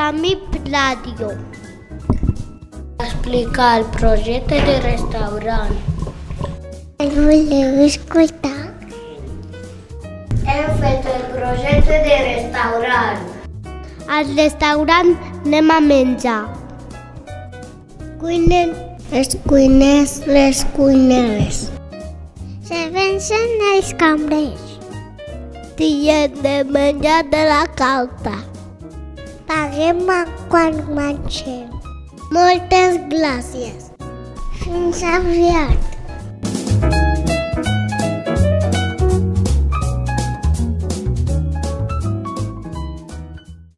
MIP Ràdio. Explicar el projecte de restaurant. El voleu escoltar? Hem fet el projecte de restaurant. Al restaurant anem a menjar. Cuinen els cuiners, les cuineres. Serveixen els cambrers. Diem de menjar de la carta. Paguem quan mengem. Moltes gràcies. Fins aviat.